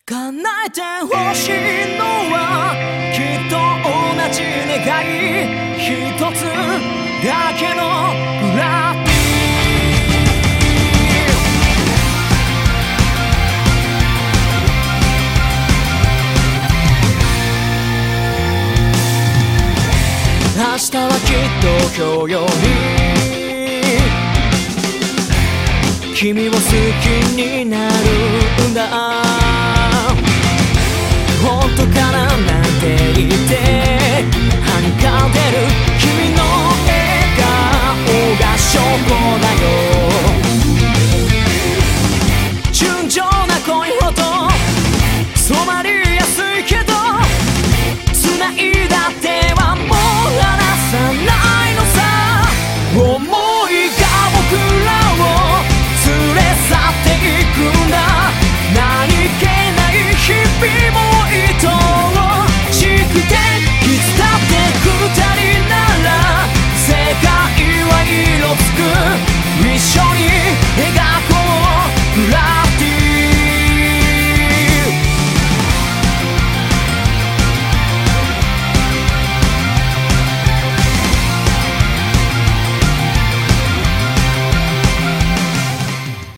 叶えてほしいのはきっと同じ願い一つだけのブラッディ明日はきっと今日より君を好きになるんだ本当かななんて言って